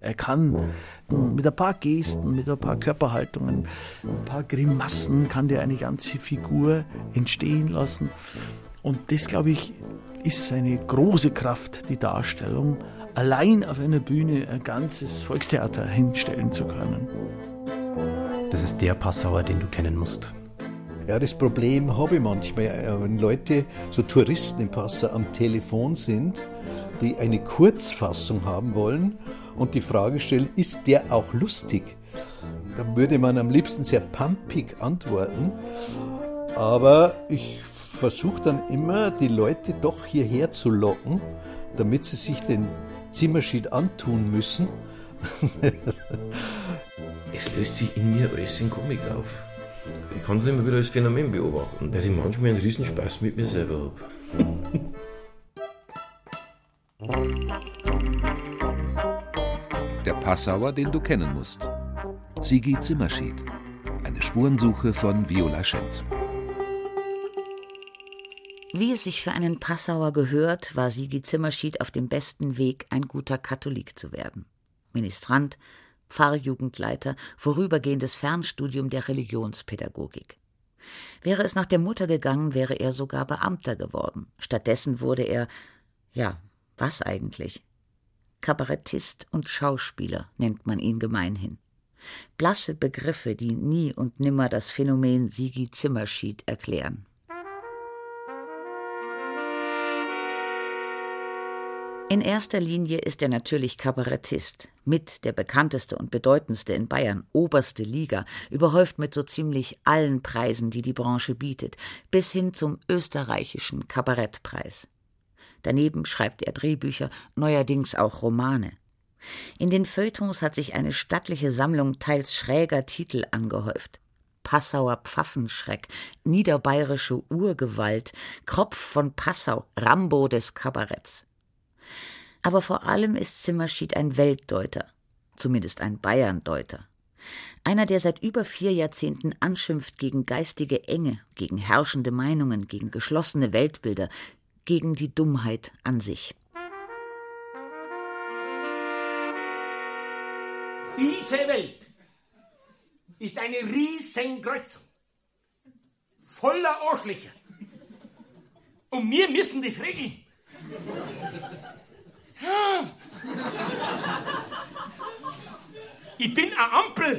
Er kann mit ein paar Gesten, mit ein paar Körperhaltungen, ein paar Grimassen kann der eine ganze Figur entstehen lassen. Und das, glaube ich, ist seine große Kraft, die Darstellung, allein auf einer Bühne ein ganzes Volkstheater hinstellen zu können. Das ist der Passauer, den du kennen musst. Ja, das Problem habe ich manchmal, wenn Leute, so Touristen im Passau am Telefon sind, die eine Kurzfassung haben wollen und die Frage stellen, ist der auch lustig? Da würde man am liebsten sehr pumpig antworten, aber ich versuche dann immer, die Leute doch hierher zu locken, damit sie sich den Zimmerschied antun müssen. Es löst sich in mir alles in Komik auf. Ich kann es immer wieder als Phänomen beobachten, dass ich manchmal einen Riesenspaß mit mir selber habe. Der Passauer, den du kennen musst. Sigi Zimmerschied. Eine Spurensuche von Viola Schenz. Wie es sich für einen Passauer gehört, war Sigi Zimmerschied auf dem besten Weg, ein guter Katholik zu werden. Ministrant, Pfarrjugendleiter, vorübergehendes Fernstudium der Religionspädagogik. Wäre es nach der Mutter gegangen, wäre er sogar Beamter geworden. Stattdessen wurde er, ja, was eigentlich? Kabarettist und Schauspieler nennt man ihn gemeinhin. Blasse Begriffe, die nie und nimmer das Phänomen Sigi Zimmerschied erklären. In erster Linie ist er natürlich Kabarettist, mit der bekannteste und bedeutendste in Bayern, oberste Liga, überhäuft mit so ziemlich allen Preisen, die die Branche bietet, bis hin zum österreichischen Kabarettpreis. Daneben schreibt er Drehbücher, neuerdings auch Romane. In den Feuilletons hat sich eine stattliche Sammlung teils schräger Titel angehäuft. Passauer Pfaffenschreck, niederbayerische Urgewalt, Kropf von Passau, Rambo des Kabaretts. Aber vor allem ist Zimmerschied ein Weltdeuter, zumindest ein Bayerndeuter. Einer, der seit über 4 Jahrzehnten anschimpft gegen geistige Enge, gegen herrschende Meinungen, gegen geschlossene Weltbilder, gegen die Dummheit an sich. Diese Welt ist eine Riesenkreuzung, voller Arschlöcher. Und wir müssen das regeln. Ja. Ich bin eine Ampel.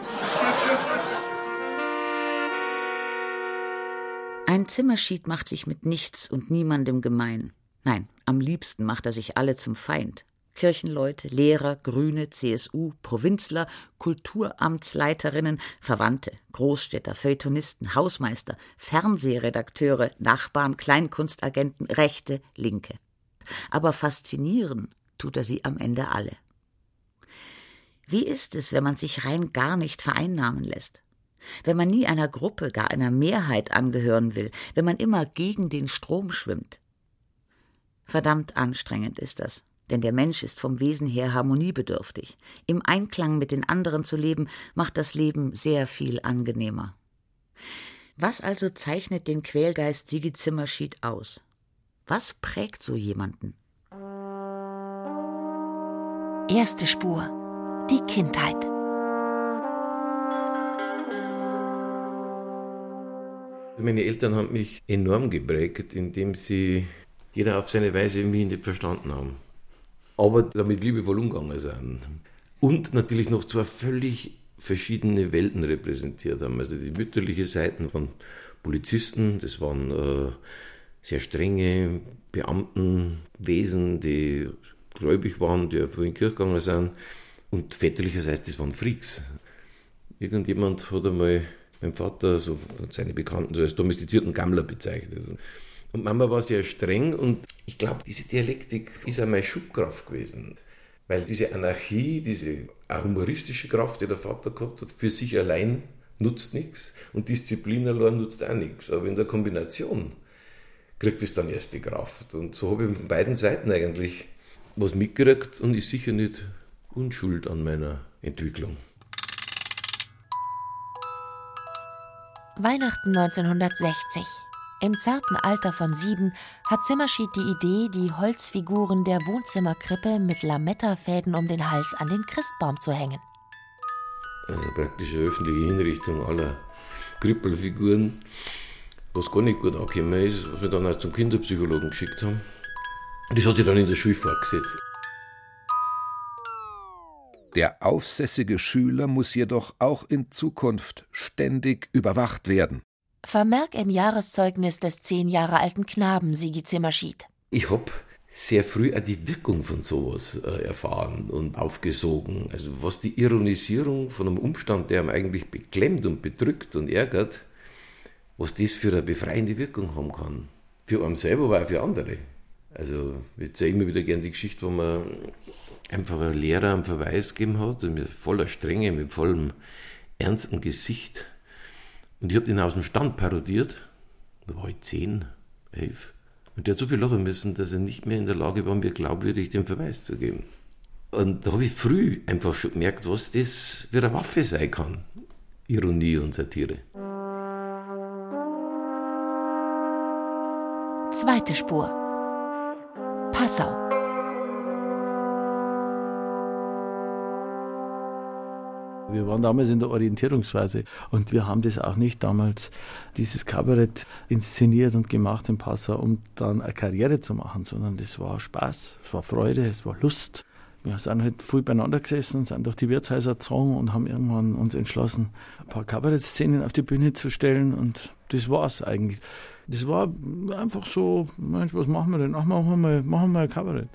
Ein Zimmerschied macht sich mit nichts und niemandem gemein. Nein, am liebsten macht er sich alle zum Feind. Kirchenleute, Lehrer, Grüne, CSU, Provinzler, Kulturamtsleiterinnen, Verwandte, Großstädter, Feuilletonisten, Hausmeister, Fernsehredakteure, Nachbarn, Kleinkunstagenten, Rechte, Linke. Aber faszinieren tut er sie am Ende alle. Wie ist es, wenn man sich rein gar nicht vereinnahmen lässt? Wenn man nie einer Gruppe, gar einer Mehrheit angehören will, wenn man immer gegen den Strom schwimmt? Verdammt anstrengend ist das, denn der Mensch ist vom Wesen her harmoniebedürftig. Im Einklang mit den anderen zu leben, macht das Leben sehr viel angenehmer. Was also zeichnet den Quälgeist Sigi Zimmerschied aus? Was prägt so jemanden? Erste Spur. Die Kindheit. Meine Eltern haben mich enorm geprägt, indem sie jeder auf seine Weise mich nicht verstanden haben. Aber damit liebevoll umgegangen sind. Und natürlich noch 2 völlig verschiedene Welten repräsentiert haben. Also die mütterliche Seiten von Polizisten, das waren sehr strenge Beamtenwesen, die gläubig waren, die früh in die Kirche gegangen sind. Und väterlicherseits, das waren Freaks. Irgendjemand hat einmal meinen Vater, so von seinen Bekannten, so als domestizierten Gammler bezeichnet. Und Mama war sehr streng und ich glaube, diese Dialektik ist auch meine Schubkraft gewesen. Weil diese Anarchie, diese auch humoristische Kraft, die der Vater gehabt hat, für sich allein nutzt nichts und Disziplin allein nutzt auch nichts. Aber in der Kombination kriegt es dann erst die Kraft. Und so habe ich von beiden Seiten eigentlich was mitgekriegt und ist sicher nicht unschuld an meiner Entwicklung. Weihnachten 1960. Im zarten Alter von 7 hat Zimmerschied die Idee, die Holzfiguren der Wohnzimmerkrippe mit Lametta-Fäden um den Hals an den Christbaum zu hängen. Also praktisch eine öffentliche Hinrichtung aller Krippelfiguren, was gar nicht gut angekommen ist, was wir dann auch zum Kinderpsychologen geschickt haben. Das hat sich dann in der Schule fortgesetzt. Der aufsässige Schüler muss jedoch auch in Zukunft ständig überwacht werden. Vermerk im Jahreszeugnis des 10 Jahre alten Knaben Sigi Zimmerschied. Ich habe sehr früh auch die Wirkung von sowas erfahren und aufgesogen. Also was die Ironisierung von einem Umstand, der einem eigentlich beklemmt und bedrückt und ärgert, was das für eine befreiende Wirkung haben kann. Für einen selber, aber auch für andere. Also ich erzähle immer wieder gerne die Geschichte, wo man einfach ein Lehrer einen Verweis gegeben hat, mit voller Strenge, mit vollem ernsten Gesicht. Und ich habe den aus dem Stand parodiert. Da war ich 10, 11. Und der hat so viel lachen müssen, dass er nicht mehr in der Lage war, mir glaubwürdig den Verweis zu geben. Und da habe ich früh einfach schon gemerkt, was das für eine Waffe sein kann. Ironie und Satire. Zweite Spur. Passau. Wir waren damals in der Orientierungsphase und wir haben das auch nicht damals, dieses Kabarett inszeniert und gemacht in Passau, um dann eine Karriere zu machen, sondern das war Spaß, es war Freude, es war Lust. Wir sind halt viel beieinander gesessen, sind durch die Wirtshäuser gezogen und haben irgendwann uns entschlossen, ein paar Kabarettszenen auf die Bühne zu stellen und das war's eigentlich. Das war einfach so, Mensch, was machen wir denn? Ach, machen wir ein Kabarett.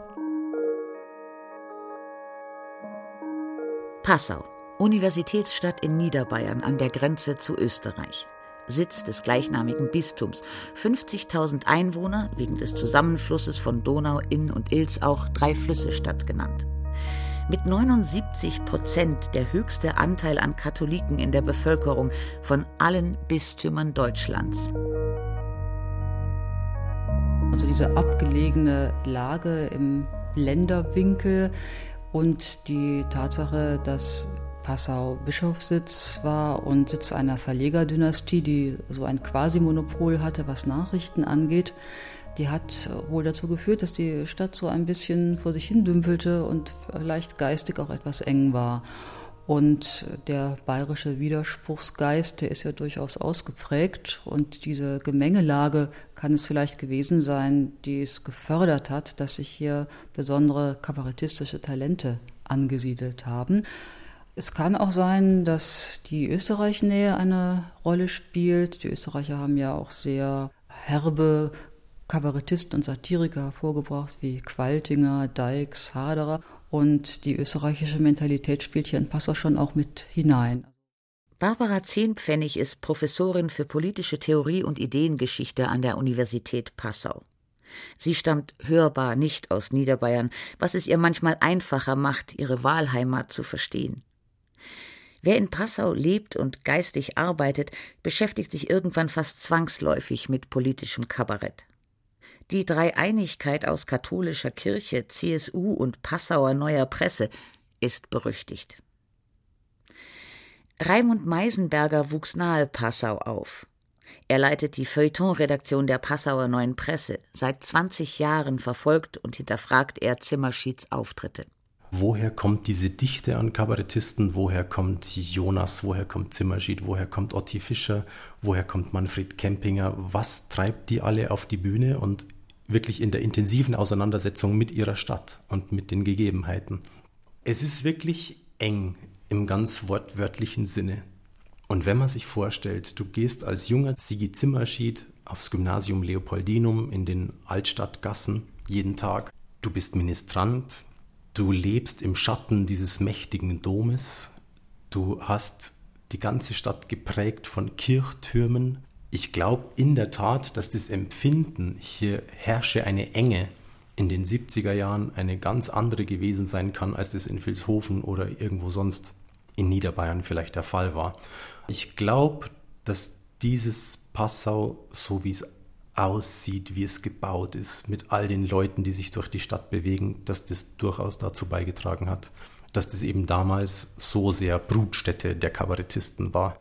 Passau, Universitätsstadt in Niederbayern an der Grenze zu Österreich. Sitz des gleichnamigen Bistums. 50.000 Einwohner, wegen des Zusammenflusses von Donau, Inn und Ilz auch 3 Flüsse-Stadt genannt. Mit 79% der höchste Anteil an Katholiken in der Bevölkerung von allen Bistümern Deutschlands. Also diese abgelegene Lage im Länderwinkel und die Tatsache, dass Passau Bischofssitz war und Sitz einer Verlegerdynastie, die so ein Quasi-Monopol hatte, was Nachrichten angeht, die hat wohl dazu geführt, dass die Stadt so ein bisschen vor sich hin dümpelte und vielleicht geistig auch etwas eng war. Und der bayerische Widerspruchsgeist, der ist ja durchaus ausgeprägt. Und diese Gemengelage kann es vielleicht gewesen sein, die es gefördert hat, dass sich hier besondere kabarettistische Talente angesiedelt haben. Es kann auch sein, dass die Österreich-Nähe eine Rolle spielt. Die Österreicher haben ja auch sehr herbe Kabarettisten und Satiriker hervorgebracht, wie Qualtinger, Deix, Haderer. Und die österreichische Mentalität spielt hier in Passau schon auch mit hinein. Barbara Zehnpfennig ist Professorin für politische Theorie und Ideengeschichte an der Universität Passau. Sie stammt hörbar nicht aus Niederbayern, was es ihr manchmal einfacher macht, ihre Wahlheimat zu verstehen. Wer in Passau lebt und geistig arbeitet, beschäftigt sich irgendwann fast zwangsläufig mit politischem Kabarett. Die Dreieinigkeit aus katholischer Kirche, CSU und Passauer Neuer Presse ist berüchtigt. Raimund Meisenberger wuchs nahe Passau auf. Er leitet die Feuilleton-Redaktion der Passauer Neuen Presse. Seit 20 Jahren verfolgt und hinterfragt er Zimmerschieds Auftritte. Woher kommt diese Dichte an Kabarettisten? Woher kommt Jonas? Woher kommt Zimmerschied? Woher kommt Otti Fischer? Woher kommt Manfred Kempinger? Was treibt die alle auf die Bühne und wirklich in der intensiven Auseinandersetzung mit ihrer Stadt und mit den Gegebenheiten? Es ist wirklich eng im ganz wortwörtlichen Sinne. Und wenn man sich vorstellt, du gehst als junger Sigi Zimmerschied aufs Gymnasium Leopoldinum in den Altstadtgassen jeden Tag. Du bist Ministrant. Du lebst im Schatten dieses mächtigen Domes. Du hast die ganze Stadt geprägt von Kirchtürmen. Ich glaube in der Tat, dass das Empfinden, hier herrsche eine Enge, in den 70er Jahren eine ganz andere gewesen sein kann, als es in Vilshofen oder irgendwo sonst in Niederbayern vielleicht der Fall war. Ich glaube, dass dieses Passau, so wie es aussieht, wie es gebaut ist, mit all den Leuten, die sich durch die Stadt bewegen, dass das durchaus dazu beigetragen hat, dass das eben damals so sehr Brutstätte der Kabarettisten war.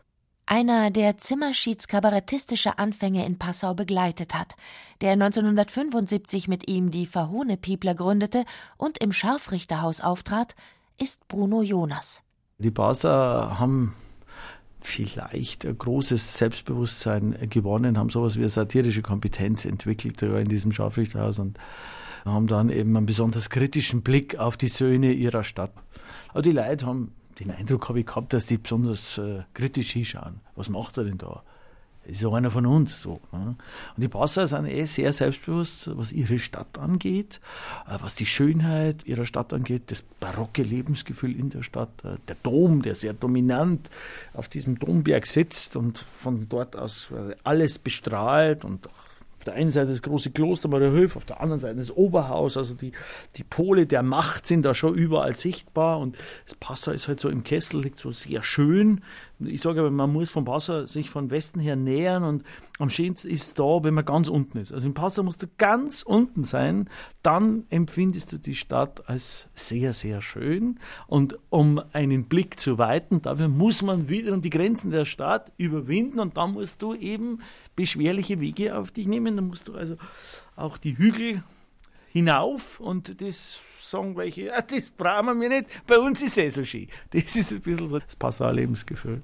Einer, der Zimmerschieds kabarettistische Anfänge in Passau begleitet hat, der 1975 mit ihm die Verhohne-Piepler gründete und im Scharfrichterhaus auftrat, ist Bruno Jonas. Die Passauer haben vielleicht ein großes Selbstbewusstsein gewonnen, haben sowas wie eine satirische Kompetenz entwickelt in diesem Scharfrichterhaus und haben dann eben einen besonders kritischen Blick auf die Söhne ihrer Stadt. Aber die Leute haben, den Eindruck habe ich gehabt, dass die besonders kritisch hinschauen. Was macht er denn da? Ist ja einer von uns. So, ne? Und die Passauer sind sehr selbstbewusst, was ihre Stadt angeht, was die Schönheit ihrer Stadt angeht, das barocke Lebensgefühl in der Stadt, der Dom, der sehr dominant auf diesem Domberg sitzt und von dort aus alles bestrahlt und auf der einen Seite das große Kloster Mariahilf, auf der anderen Seite das Oberhaus, also die Pole der Macht sind da schon überall sichtbar und das Passau ist halt so im Kessel, liegt so sehr schön. Ich sage aber, man muss von Passau sich von Westen her nähern und am schönsten ist es da, wenn man ganz unten ist. Also in Passau musst du ganz unten sein, dann empfindest du die Stadt als sehr, sehr schön und um einen Blick zu weiten, dafür muss man wiederum die Grenzen der Stadt überwinden und dann musst du eben beschwerliche Wege auf dich nehmen, dann musst du also auch die Hügel hinauf und das sagen welche, das brauchen wir nicht, bei uns ist es so schön. Das ist ein bisschen so das Passauer Lebensgefühl.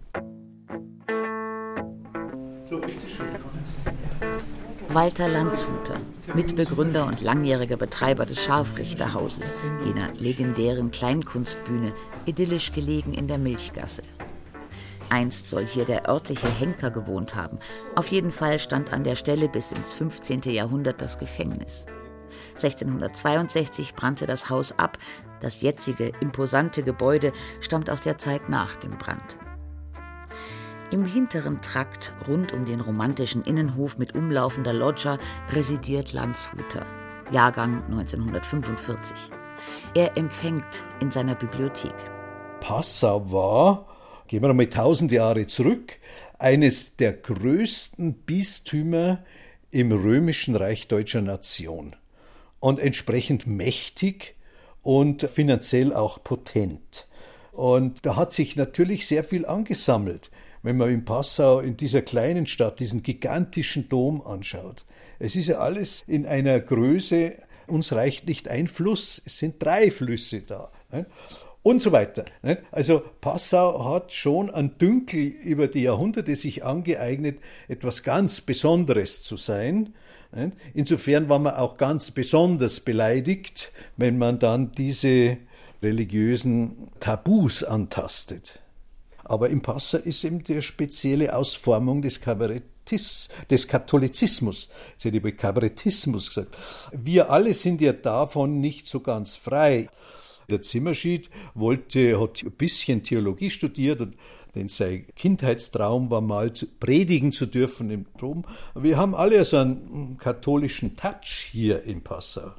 Walter Landshuter, Mitbegründer und langjähriger Betreiber des Scharfrichterhauses, jener legendären Kleinkunstbühne, idyllisch gelegen in der Milchgasse. Einst soll hier der örtliche Henker gewohnt haben. Auf jeden Fall stand an der Stelle bis ins 15. Jahrhundert das Gefängnis. 1662 brannte das Haus ab. Das jetzige, imposante Gebäude stammt aus der Zeit nach dem Brand. Im hinteren Trakt, rund um den romantischen Innenhof mit umlaufender Loggia, residiert Landshuter, Jahrgang 1945. Er empfängt in seiner Bibliothek. Passau war, gehen wir nochmal 1000 Jahre zurück, eines der größten Bistümer im römischen Reich deutscher Nation und entsprechend mächtig und finanziell auch potent. Und da hat sich natürlich sehr viel angesammelt, wenn man in Passau, in dieser kleinen Stadt, diesen gigantischen Dom anschaut. Es ist ja alles in einer Größe, uns reicht nicht ein Fluss, es sind 3 Flüsse da. Und so weiter. Also Passau hat schon an Dünkel über die Jahrhunderte sich angeeignet, etwas ganz Besonderes zu sein. Insofern war man auch ganz besonders beleidigt, wenn man dann diese religiösen Tabus antastet. Aber in Passau ist eben die spezielle Ausformung des Katholizismus. Jetzt hätte ich bei Kabarettismus gesagt. Wir alle sind ja davon nicht so ganz frei. Der Zimmerschied hat ein bisschen Theologie studiert und denn sein Kindheitstraum war mal predigen zu dürfen im Dom. Wir haben alle so einen katholischen Touch hier in Passau.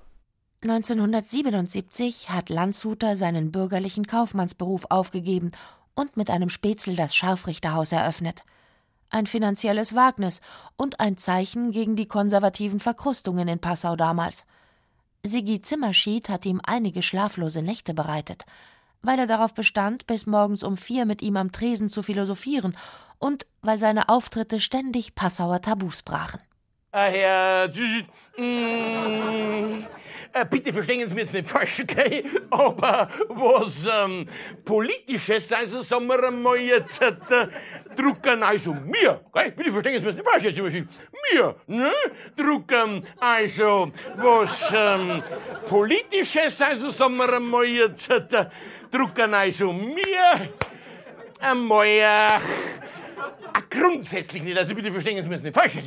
1977 hat Landshuter seinen bürgerlichen Kaufmannsberuf aufgegeben und mit einem Spätzl das Scharfrichterhaus eröffnet. Ein finanzielles Wagnis und ein Zeichen gegen die konservativen Verkrustungen in Passau damals. Sigi Zimmerschied hat ihm einige schlaflose Nächte bereitet, weil er darauf bestand, bis morgens um 4 mit ihm am Tresen zu philosophieren und weil seine Auftritte ständig Passauer Tabus brachen. Herr, bitte verstehen Sie mir jetzt nicht falsch, okay? Aber was Politisches, also sagen wir einmal jetzt, drucken also mir, okay? Bitte verstehen Sie mir jetzt nicht falsch, jetzt mir, ne? Drucken also was Politisches, also sagen wir einmal jetzt, drucken also mir einmal grundsätzlich nicht, also bitte verstehen Sie mir jetzt nicht falsch,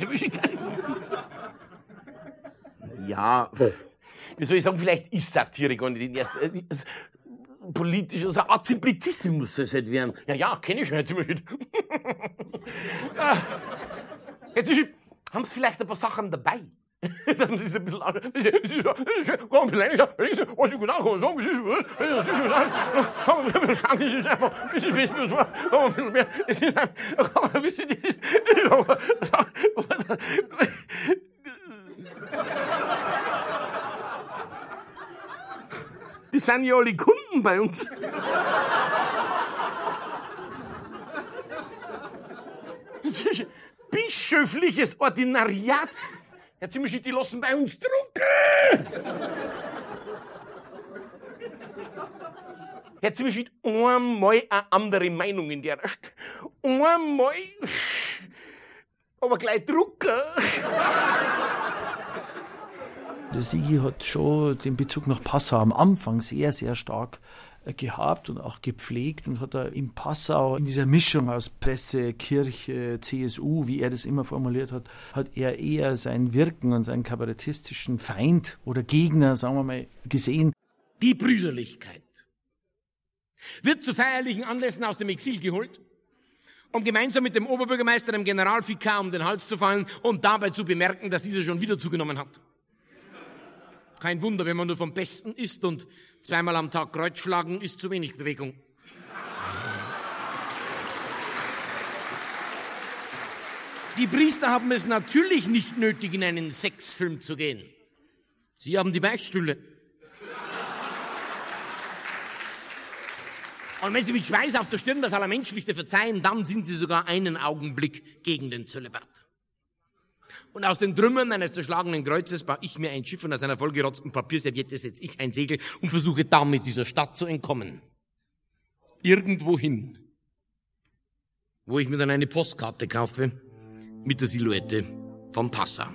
ja, wie soll ich sagen, vielleicht ist Satire gar nicht in erster politisch, also eine Art Simplizismus muss es halt werden. Ja, kenne ich schon, jetzt immer nicht. Jetzt haben Sie vielleicht ein paar Sachen dabei, dass man sich ein bisschen anschaut. Das ist gar nicht leicht, was ich genau kann sagen, es ist einfach, es ist einfach, die sind ja alle Kunden bei uns. Bischöfliches Ordinariat. Herr Zimmerschied, die lassen bei uns drucken. Herr Zimmerschied, einmal eine andere Meinung in der Stadt. Einmal, aber gleich drucken. Der Sigi hat schon den Bezug nach Passau am Anfang sehr, sehr stark gehabt und auch gepflegt und hat da in Passau in dieser Mischung aus Presse, Kirche, CSU, wie er das immer formuliert hat, hat er eher sein Wirken und seinen kabarettistischen Feind oder Gegner, sagen wir mal, gesehen. Die Brüderlichkeit wird zu feierlichen Anlässen aus dem Exil geholt, um gemeinsam mit dem Oberbürgermeister, dem Generalvikar, um den Hals zu fallen und dabei zu bemerken, dass dieser schon wieder zugenommen hat. Kein Wunder, wenn man nur vom Besten isst und zweimal am Tag Kreuz schlagen, ist zu wenig Bewegung. Die Priester haben es natürlich nicht nötig, in einen Sexfilm zu gehen. Sie haben die Beichtstühle. Und wenn Sie mit Schweiß auf der Stirn das Allermenschlichste verzeihen, dann sind Sie sogar einen Augenblick gegen den Zölibat. Und aus den Trümmern eines zerschlagenen Kreuzes baue ich mir ein Schiff und aus einer vollgerotzten Papierserviette setze ich ein Segel und versuche damit dieser Stadt zu entkommen. Irgendwohin, wo ich mir dann eine Postkarte kaufe mit der Silhouette von Passau.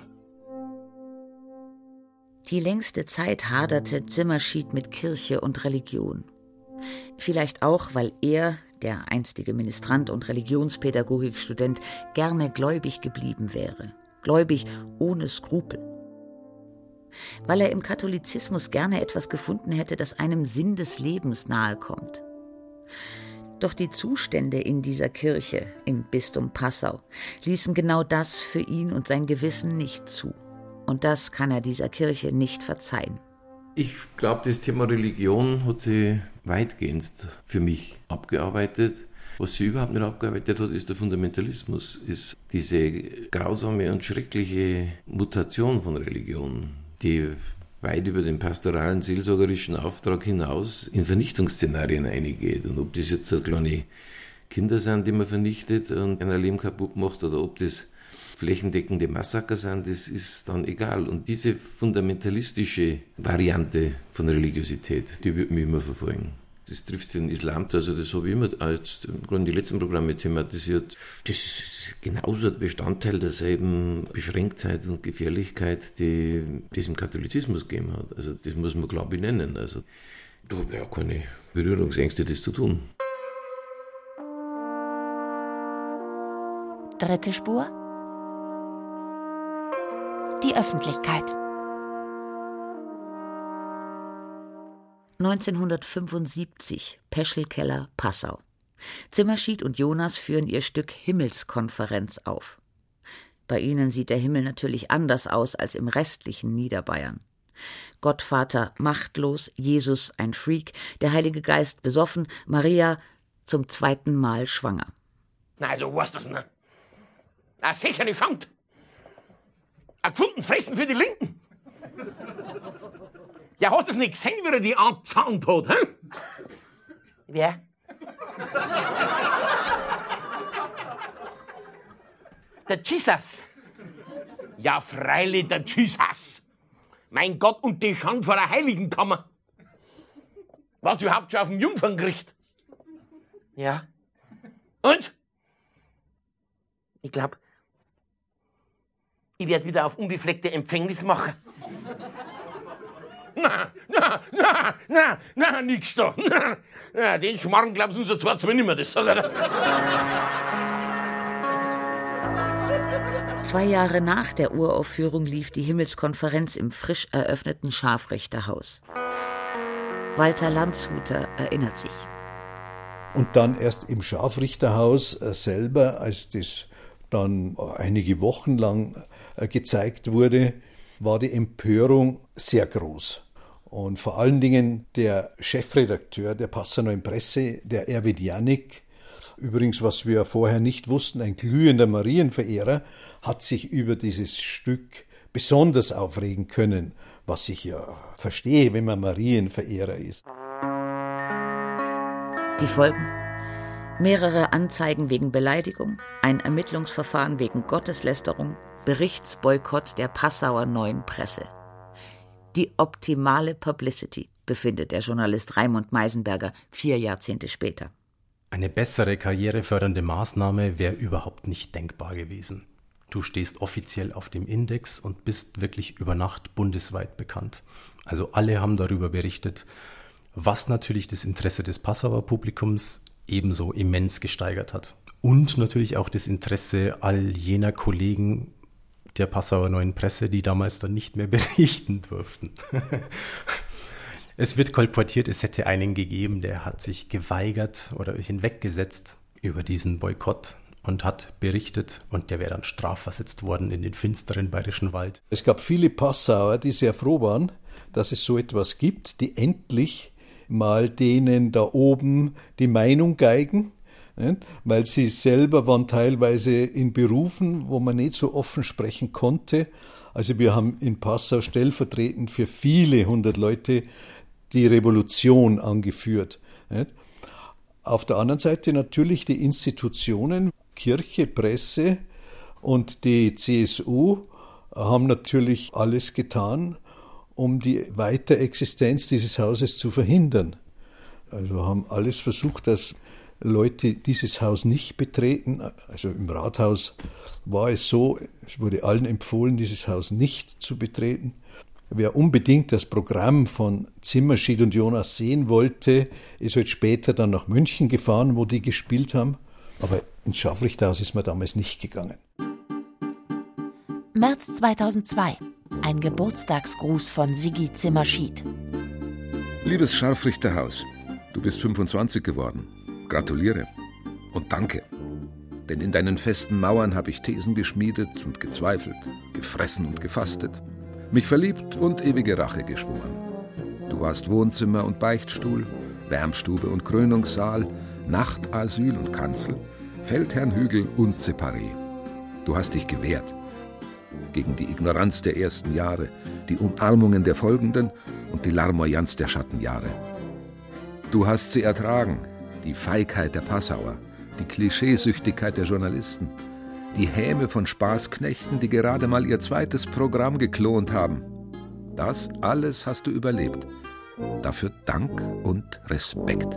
Die längste Zeit haderte Zimmerschied mit Kirche und Religion. Vielleicht auch, weil er, der einstige Ministrant und Religionspädagogikstudent, gerne gläubig geblieben wäre. Gläubig ohne Skrupel. Weil er im Katholizismus gerne etwas gefunden hätte, das einem Sinn des Lebens nahe kommt. Doch die Zustände in dieser Kirche im Bistum Passau ließen genau das für ihn und sein Gewissen nicht zu. Und das kann er dieser Kirche nicht verzeihen. Ich glaube, das Thema Religion hat sie weitgehend für mich abgearbeitet. Was sie überhaupt nicht abgearbeitet hat, ist der Fundamentalismus, ist diese grausame und schreckliche Mutation von Religion, die weit über den pastoralen, seelsorgerischen Auftrag hinaus in Vernichtungsszenarien eingeht. Und ob das jetzt so kleine Kinder sind, die man vernichtet und ein Leben kaputt macht, oder ob das flächendeckende Massaker sind, das ist dann egal. Und diese fundamentalistische Variante von Religiosität, die wird mich immer verfolgen. Das trifft für den Islam zu, also das habe ich immer als in die letzten Programme thematisiert. Das ist genauso ein Bestandteil derselben Beschränktheit und Gefährlichkeit, die es im Katholizismus gegeben hat. Also das muss man, glaube ich, nennen. Also da habe ich ja keine Berührungsängste, das zu tun. Dritte Spur. Die Öffentlichkeit. 1975, Peschelkeller, Passau. Zimmerschied und Jonas führen ihr Stück Himmelskonferenz auf. Bei ihnen sieht der Himmel natürlich anders aus als im restlichen Niederbayern. Gottvater machtlos, Jesus ein Freak, der Heilige Geist besoffen, Maria zum 2. Mal schwanger. Na, also, was das denn? Na, sicher nicht Schand. Ein gefundenes Fressen für die Linken. Ja, hast du es nicht gesehen, wie er die angezahnt hat, hä? Wer? Der Jesus. Ja, freilich, der Jesus. Mein Gott, und die Schande vor der Heiligenkammer. Warst du überhaupt schon auf dem Jungferngericht? Ja. Und? Ich glaub, ich werde wieder auf unbefleckte Empfängnis machen. Na, nix da. Na, den Schmarrn glaubst du uns zwar nicht mehr, das sagt er. 2 Jahre nach der Uraufführung lief die Himmelskonferenz im frisch eröffneten Scharfrichterhaus. Walter Landshuter erinnert sich. Und dann erst im Scharfrichterhaus selber, als das dann einige Wochen lang gezeigt wurde, war die Empörung sehr groß. Und vor allen Dingen der Chefredakteur der Passauer Neuen Presse, der Erwin Jannik, übrigens, was wir vorher nicht wussten, ein glühender Marienverehrer, hat sich über dieses Stück besonders aufregen können, was ich ja verstehe, wenn man Marienverehrer ist. Die Folgen? Mehrere Anzeigen wegen Beleidigung, ein Ermittlungsverfahren wegen Gotteslästerung, Berichtsboykott der Passauer Neuen Presse. Die optimale Publicity, befindet der Journalist Raimund Meisenberger 4 Jahrzehnte später. Eine bessere karrierefördernde Maßnahme wäre überhaupt nicht denkbar gewesen. Du stehst offiziell auf dem Index und bist wirklich über Nacht bundesweit bekannt. Also alle haben darüber berichtet, was natürlich das Interesse des Passauer Publikums ebenso immens gesteigert hat. Und natürlich auch das Interesse all jener Kollegen der Passauer Neuen Presse, die damals dann nicht mehr berichten durften. Es wird kolportiert, es hätte einen gegeben, der hat sich geweigert oder hinweggesetzt über diesen Boykott und hat berichtet und der wäre dann strafversetzt worden in den finsteren Bayerischen Wald. Es gab viele Passauer, die sehr froh waren, dass es so etwas gibt, die endlich mal denen da oben die Meinung geigen, weil sie selber waren teilweise in Berufen, wo man nicht so offen sprechen konnte. Also wir haben in Passau stellvertretend für viele 100 Leute die Revolution angeführt. Auf der anderen Seite natürlich die Institutionen, Kirche, Presse und die CSU haben natürlich alles getan, um die Weiterexistenz dieses Hauses zu verhindern. Also haben alles versucht, dass Leute dieses Haus nicht betreten. Also im Rathaus war es so, es wurde allen empfohlen, dieses Haus nicht zu betreten. Wer unbedingt das Programm von Zimmerschied und Jonas sehen wollte, ist halt später dann nach München gefahren, wo die gespielt haben. Aber ins Scharfrichterhaus ist man damals nicht gegangen. März 2002. Ein Geburtstagsgruß von Sigi Zimmerschied. Liebes Scharfrichterhaus, du bist 25 geworden. Gratuliere und danke. Denn in deinen festen Mauern habe ich Thesen geschmiedet und gezweifelt, gefressen und gefastet, mich verliebt und ewige Rache geschworen. Du warst Wohnzimmer und Beichtstuhl, Wärmstube und Krönungssaal, Nachtasyl und Kanzel, Feldherrnhügel und Separé. Du hast dich gewehrt gegen die Ignoranz der ersten Jahre, die Umarmungen der folgenden und die Larmoyanz der Schattenjahre. Du hast sie ertragen, die Feigheit der Passauer, die Klischeesüchtigkeit der Journalisten, die Häme von Spaßknechten, die gerade mal ihr zweites Programm geklont haben. Das alles hast du überlebt. Dafür Dank und Respekt.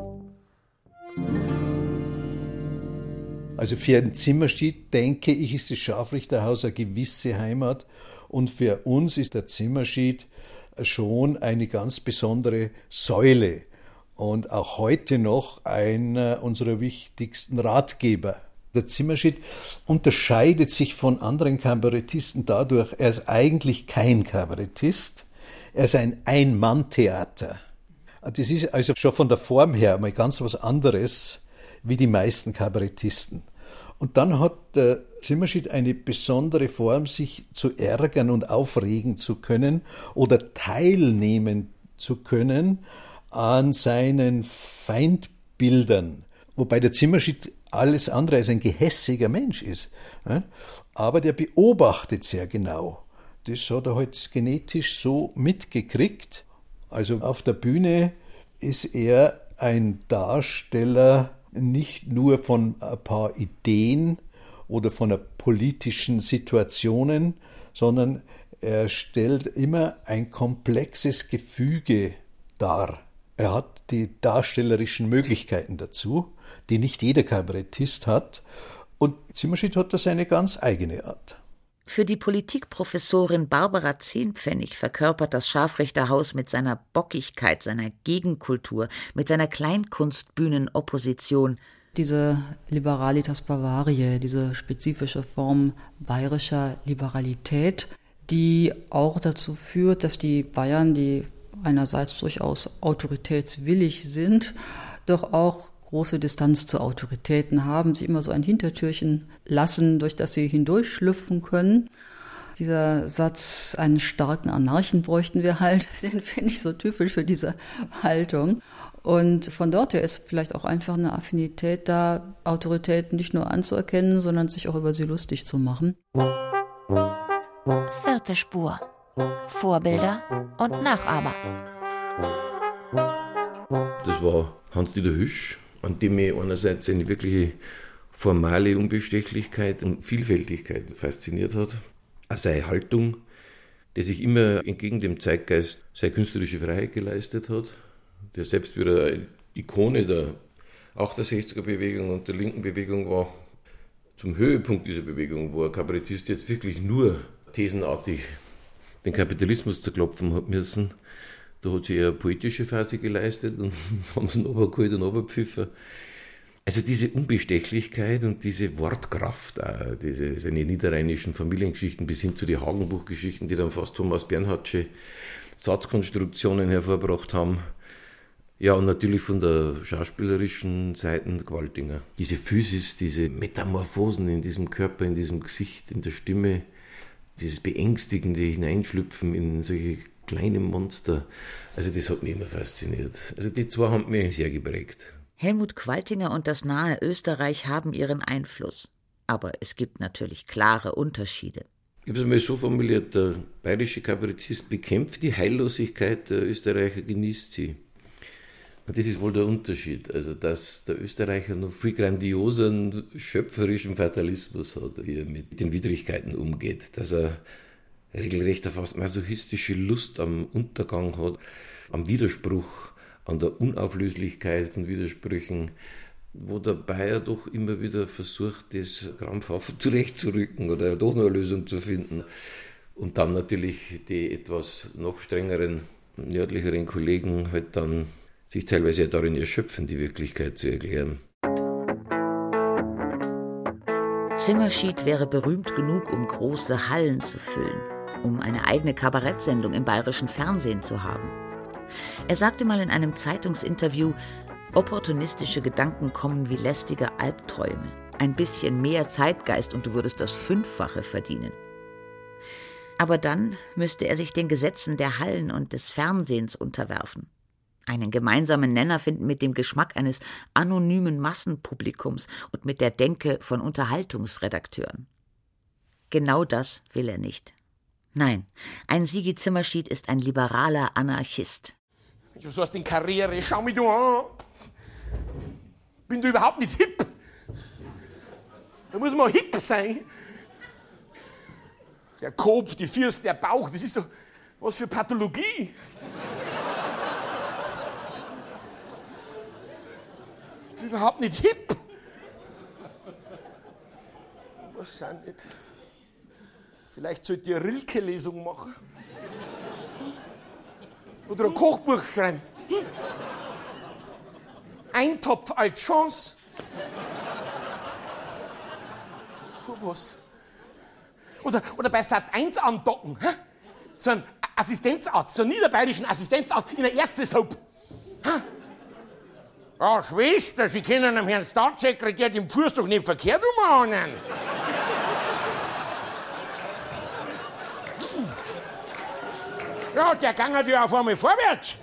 Also für den Zimmerschied, denke ich, ist das Scharfrichterhaus eine gewisse Heimat und für uns ist der Zimmerschied schon eine ganz besondere Säule und auch heute noch einer unserer wichtigsten Ratgeber. Der Zimmerschied unterscheidet sich von anderen Kabarettisten dadurch, er ist eigentlich kein Kabarettist, er ist ein Ein-Mann-Theater. Das ist also schon von der Form her mal ganz was anderes wie die meisten Kabarettisten. Und dann hat der Zimmerschied eine besondere Form, sich zu ärgern und aufregen zu können oder teilnehmen zu können an seinen Feindbildern. Wobei der Zimmerschied alles andere als ein gehässiger Mensch ist. Aber der beobachtet sehr genau. Das hat er halt genetisch so mitgekriegt. Also auf der Bühne ist er ein Darsteller nicht nur von ein paar Ideen oder von einer politischen Situationen, sondern er stellt immer ein komplexes Gefüge dar. Er hat die darstellerischen Möglichkeiten dazu, die nicht jeder Kabarettist hat. Und Zimmerschied hat da seine ganz eigene Art. Für die Politikprofessorin Barbara Zehnpfennig verkörpert das Scharfrichterhaus mit seiner Bockigkeit, seiner Gegenkultur, mit seiner Kleinkunstbühnenopposition diese Liberalitas Bavariae, diese spezifische Form bayerischer Liberalität, die auch dazu führt, dass die Bayern, die einerseits durchaus autoritätswillig sind, doch auch große Distanz zu Autoritäten haben, sich immer so ein Hintertürchen lassen, durch das sie hindurchschlüpfen können. Dieser Satz, einen starken Anarchen bräuchten wir halt, den finde ich so typisch für diese Haltung. Und von dort her ist vielleicht auch einfach eine Affinität da, Autoritäten nicht nur anzuerkennen, sondern sich auch über sie lustig zu machen. 4. Spur. Vorbilder und Nachahmer. Das war Hans-Dieter Hüsch an dem mich einerseits eine wirkliche formale Unbestechlichkeit und Vielfältigkeit fasziniert hat. Auch seine Haltung, der sich immer entgegen dem Zeitgeist seine künstlerische Freiheit geleistet hat, der selbst wieder eine Ikone der 68er-Bewegung und der linken Bewegung war. Zum Höhepunkt dieser Bewegung, wo ein Kabarettist jetzt wirklich nur thesenartig den Kapitalismus zerklopfen hat müssen, da hat sich eine poetische Phase geleistet und haben sie ihn runtergeholt und runtergepfiffen. Also diese Unbestechlichkeit und diese Wortkraft, auch seine niederrheinischen Familiengeschichten bis hin zu den Hagenbuch-Geschichten, die dann fast Thomas Bernhardsche Satzkonstruktionen hervorgebracht haben. Ja, und natürlich von der schauspielerischen Seite Gwaltinger. Diese Physis, diese Metamorphosen in diesem Körper, in diesem Gesicht, in der Stimme, dieses beängstigende Hineinschlüpfen in solche kleine Monster, also das hat mich immer fasziniert. Also die zwei haben mich sehr geprägt. Helmut Gwaltinger und das nahe Österreich haben ihren Einfluss. Aber es gibt natürlich klare Unterschiede. Ich habe es einmal so formuliert, der bayerische Kabarettist bekämpft die Heillosigkeit, der Österreicher genießt sie. Und das ist wohl der Unterschied, also dass der Österreicher noch viel grandioseren, schöpferischen Fatalismus hat, wie er mit den Widrigkeiten umgeht, dass er regelrecht eine fast masochistische Lust am Untergang hat, am Widerspruch, an der Unauflöslichkeit von Widersprüchen, wo der Bayer doch immer wieder versucht, das krampfhaft zurechtzurücken oder doch noch eine Lösung zu finden. Und dann natürlich die etwas noch strengeren, nördlicheren Kollegen halt dann sich teilweise ja darin erschöpfen, die Wirklichkeit zu erklären. Zimmerschied wäre berühmt genug, um große Hallen zu füllen, um eine eigene Kabarettsendung im bayerischen Fernsehen zu haben. Er sagte mal in einem Zeitungsinterview, opportunistische Gedanken kommen wie lästige Albträume. Ein bisschen mehr Zeitgeist und du würdest das 5-fache verdienen. Aber dann müsste er sich den Gesetzen der Hallen und des Fernsehens unterwerfen. Einen gemeinsamen Nenner finden mit dem Geschmack eines anonymen Massenpublikums und mit der Denke von Unterhaltungsredakteuren. Genau das will er nicht. Nein, ein Sigi Zimmerschied ist ein liberaler Anarchist. Du sagst in Karriere, schau mich du an. Bin du überhaupt nicht hip? Da muss man hip sein. Der Kopf, die Füße, der Bauch, das ist doch was für Pathologie. Überhaupt nicht hip. Was sind nicht? Vielleicht sollte ich eine Rilke-Lesung machen. Oder ein Kochbuch schreiben. Eintopf als Chance. So was. Oder bei Sat.1 andocken. Hä? So ein Assistenzarzt, so einen niederbayerischen Assistenzarzt in der ersten Soap. Ja, Schwester, Sie können dem Herrn Staatssekretär den Fuß doch nicht verkehrt umahnen. Ja, der ging ja auf einmal vorwärts.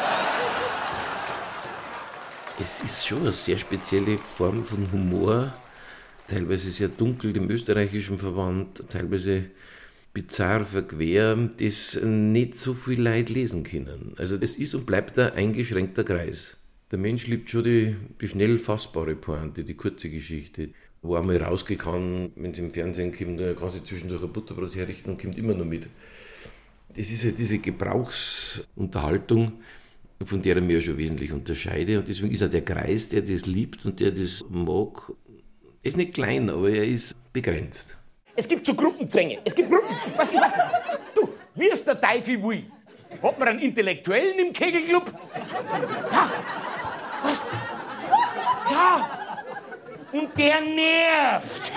Es ist schon eine sehr spezielle Form von Humor, teilweise sehr dunkel dem österreichischen verwandt, teilweise bizarr, verquer, das nicht so viel Leute lesen können. Also es ist und bleibt ein eingeschränkter Kreis. Der Mensch liebt schon die schnell fassbare Pointe, die kurze Geschichte, wo einmal rausgehen kann, wenn es im Fernsehen kommt, da kann sie zwischendurch ein Butterbrot herrichten und kommt immer noch mit. Das ist ja diese Gebrauchsunterhaltung, von der ich mich ja schon wesentlich unterscheide. Und deswegen ist auch der Kreis, der das liebt und der das mag, ist nicht klein, aber er ist begrenzt. Es gibt so Gruppenzwänge. Es gibt Gruppen. Was? Du, wie es der Teufel will. Hat man einen Intellektuellen im Kegelclub? Ja. Was? Ja. Und der nervt.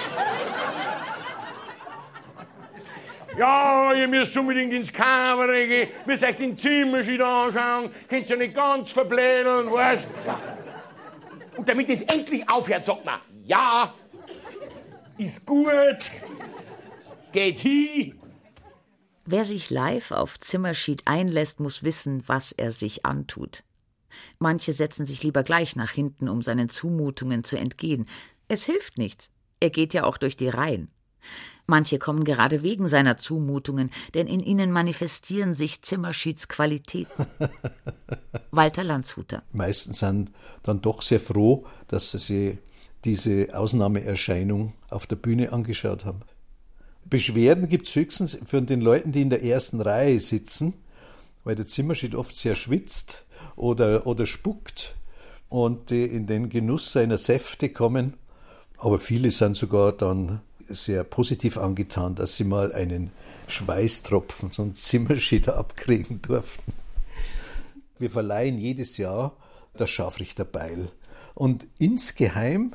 Ja, ihr müsst unbedingt ins Kabarett gehen, müsst euch den Zimmerschied anschauen, könnt ja nicht ganz verblädeln, weißt du? Ja. Und damit es endlich aufhört, sagt man, ja, ist gut, geht hin. Wer sich live auf Zimmerschied einlässt, muss wissen, was er sich antut. Manche setzen sich lieber gleich nach hinten, um seinen Zumutungen zu entgehen. Es hilft nichts. Er geht ja auch durch die Reihen. Manche kommen gerade wegen seiner Zumutungen, denn in ihnen manifestieren sich Zimmerschieds Qualitäten. Walter Landshuter. Meistens sind dann doch sehr froh, dass sie diese Ausnahmeerscheinung auf der Bühne angeschaut haben. Beschwerden gibt es höchstens von den Leuten, die in der ersten Reihe sitzen, weil der Zimmerschied oft sehr schwitzt oder spuckt und die in den Genuss seiner Säfte kommen. Aber viele sind sogar dann sehr positiv angetan, dass sie mal einen Schweißtropfen, so einen Zimmerschied abkriegen durften. Wir verleihen jedes Jahr das Scharfrichterbeil. Und insgeheim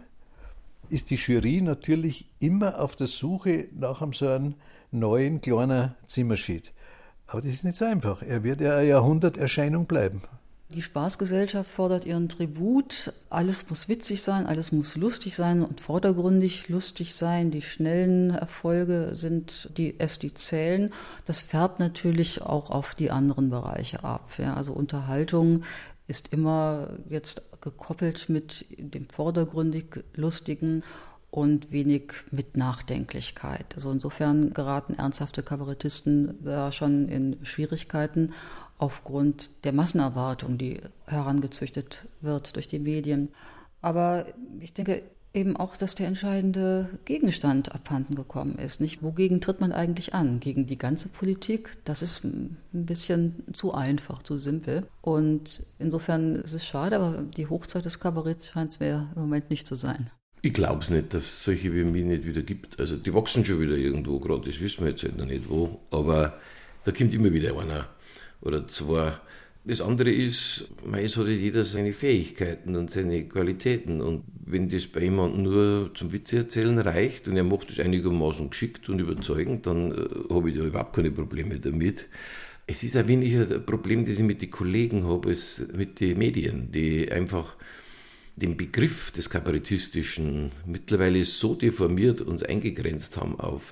ist die Jury natürlich immer auf der Suche nach so einem neuen, kleinen Zimmerschied. Aber das ist nicht so einfach. Er wird ja eine Jahrhunderterscheinung bleiben. Die Spaßgesellschaft fordert ihren Tribut. Alles muss witzig sein, alles muss lustig sein und vordergründig lustig sein. Die schnellen Erfolge sind die zählen. Das färbt natürlich auch auf die anderen Bereiche ab. Ja, also Unterhaltung ist immer jetzt gekoppelt mit dem vordergründig Lustigen und wenig mit Nachdenklichkeit. Also insofern geraten ernsthafte Kabarettisten da schon in Schwierigkeiten aufgrund der Massenerwartung, die herangezüchtet wird durch die Medien. Aber ich denke eben auch, dass der entscheidende Gegenstand abhanden gekommen ist. Nicht? Wogegen tritt man eigentlich an? Gegen die ganze Politik? Das ist ein bisschen zu einfach, zu simpel. Und insofern ist es schade, aber die Hochzeit des Kabaretts scheint es mir im Moment nicht zu sein. Ich glaube es nicht, dass es solche wie mich nicht wieder gibt. Also die wachsen schon wieder irgendwo gerade, das wissen wir jetzt halt noch nicht wo. Aber da kommt immer wieder einer oder zwei. Das andere ist, meist hat jeder seine Fähigkeiten und seine Qualitäten. Und wenn das bei jemandem nur zum Witze erzählen reicht und er macht das einigermaßen geschickt und überzeugend, dann habe ich da überhaupt keine Probleme damit. Es ist ein wenig ein Problem, das ich mit den Kollegen habe, als mit den Medien, die einfach den Begriff des Kabarettistischen mittlerweile so deformiert uns eingegrenzt haben auf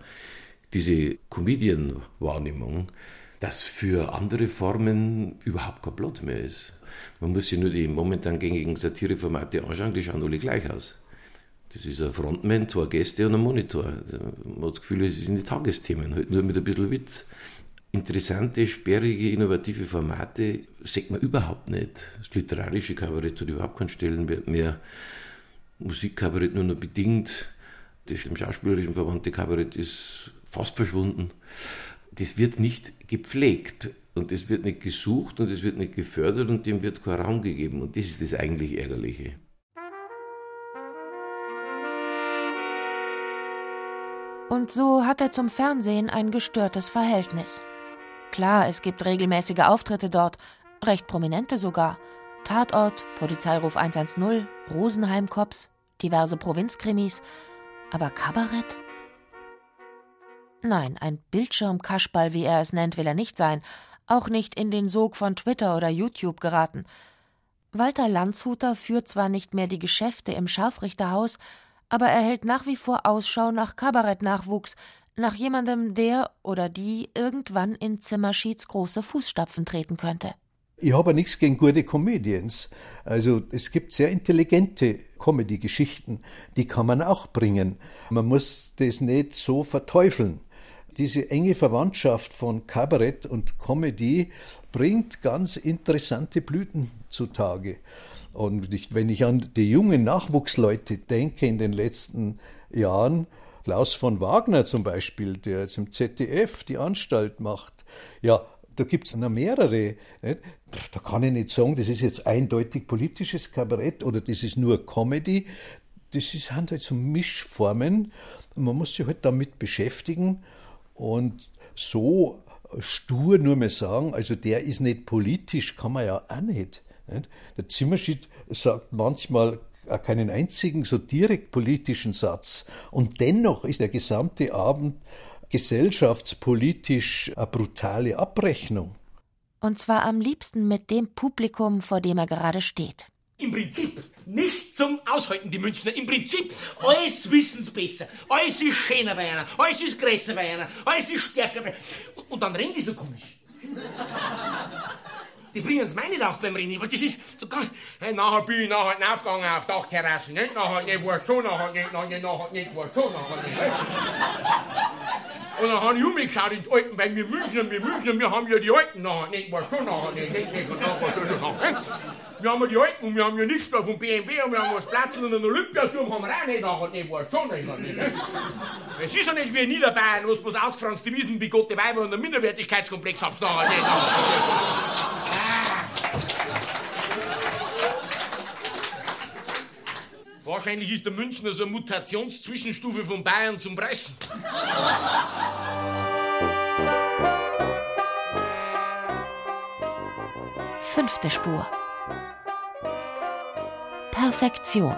diese Comedian-Wahrnehmung, dass für andere Formen überhaupt kein Platz mehr ist. Man muss sich nur die momentan gängigen Satireformate anschauen, die schauen alle gleich aus. Das ist ein Frontman, 2 Gäste und ein Monitor. Man hat das Gefühl, es sind die Tagesthemen, halt nur mit ein bisschen Witz. Interessante, sperrige, innovative Formate sieht man überhaupt nicht. Das literarische Kabarett hat überhaupt keinen Stellenwert mehr. Musikkabarett nur noch bedingt. Das im schauspielerischen verwandte Kabarett ist fast verschwunden. Das wird nicht gepflegt und es wird nicht gesucht und es wird nicht gefördert und dem wird kein Raum gegeben. Und das ist das eigentlich Ärgerliche. Und so hat er zum Fernsehen ein gestörtes Verhältnis. Klar, es gibt regelmäßige Auftritte dort, recht prominente sogar. Tatort, Polizeiruf 110, Rosenheim-Cops, diverse Provinzkrimis. Aber Kabarett? Nein, ein Bildschirmkaschball, wie er es nennt, will er nicht sein. Auch nicht in den Sog von Twitter oder YouTube geraten. Walter Landshuter führt zwar nicht mehr die Geschäfte im Scharfrichterhaus, aber er hält nach wie vor Ausschau nach Kabarettnachwuchs, nach jemandem, der oder die irgendwann in Zimmerschieds große Fußstapfen treten könnte. Ich habe nichts gegen gute Comedians. Also es gibt sehr intelligente Comedy-Geschichten, die kann man auch bringen. Man muss das nicht so verteufeln. Diese enge Verwandtschaft von Kabarett und Comedy bringt ganz interessante Blüten zutage. Und wenn ich an die jungen Nachwuchsleute denke in den letzten Jahren, Klaus von Wagner zum Beispiel, der jetzt im ZDF die Anstalt macht, ja, da gibt es noch mehrere. Nicht? Da kann ich nicht sagen, das ist jetzt eindeutig politisches Kabarett oder das ist nur Comedy. Das sind halt so Mischformen. Man muss sich halt damit beschäftigen und so stur nur mehr sagen, also der ist nicht politisch, kann man ja auch nicht. Der Zimmerschied sagt manchmal keinen einzigen so direkt politischen Satz und dennoch ist der gesamte Abend gesellschaftspolitisch eine brutale Abrechnung. Und zwar am liebsten mit dem Publikum, vor dem er gerade steht. Im Prinzip nicht zum Aushalten, die Münchner. Im Prinzip, alles wissen's besser. Alles ist schöner bei einer, alles ist größer bei einer, alles ist stärker bei einer. Und dann reden die so komisch. die bringen es meine auf beim Rennen, weil das ist so ganz, hey, nachher bin ich nachher nicht aufgegangen auf Dachterrassen, nicht? Nachher nicht, war schon, nachher nicht, war schon, nachher nicht. Und dann habe ich umgeschaut in die Alten, weil wir Münchner, wir haben ja die Alten nachher nicht, war schon, nachher nicht, und nachher war schon, nachher. Wir haben ja die Alten und wir haben ja nichts da vom BMW und wir haben was Platzl und einen Olympiaturm haben wir auch nicht, nachher nicht, war schon, nachher nicht. Es ist ja nicht wie in Niederbayern, wo es bloß ausgefranste Wiesen, bigotte Weiber und einen Minderwertigkeitskomplex habt, nachher nicht, Wahrscheinlich ist der Münchner so eine Mutationszwischenstufe von Bayern zum Preisen. Fünfte Spur. Perfektion.